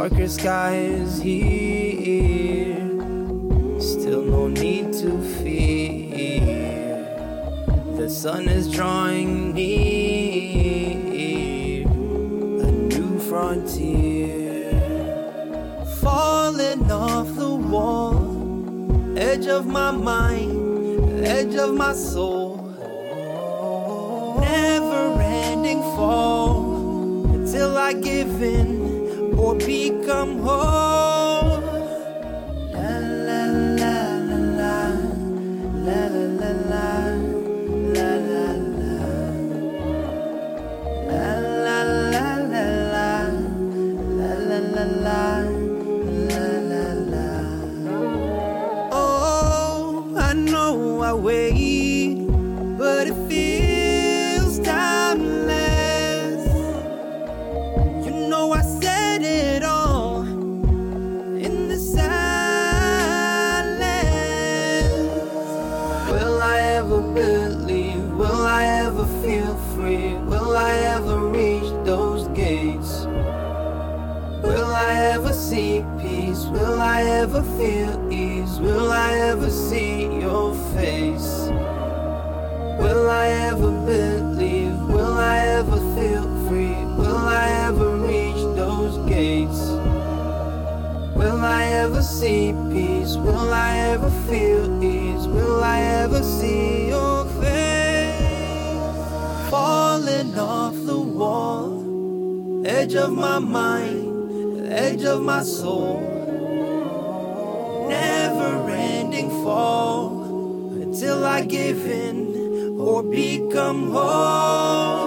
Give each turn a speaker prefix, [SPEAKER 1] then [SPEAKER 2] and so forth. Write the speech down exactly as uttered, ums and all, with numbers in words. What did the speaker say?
[SPEAKER 1] darker sky is here. Still no need to fear. The sun is drawing near. A new frontier. Falling off the wall. Edge of my mind, edge of my soul. Never ending fall until I give in or become whole. La la la la la, la la la la, la la la, la la la la la, la la la la, la la la. Oh, I know I wait, but it feels timeless. You know I said it all in the silence. Will I ever believe? Will I ever feel free? Will I ever reach those gates? Will I ever see peace? Will I ever feel ease? Will I ever see your face? Will I ever believe? Will I ever feel free? Will I ever reach those gates? Will I ever see peace? Will I ever feel ease? Will I ever see your face? Falling off the wall, edge of my mind, edge of my soul. Never ending fall until I give in or become whole.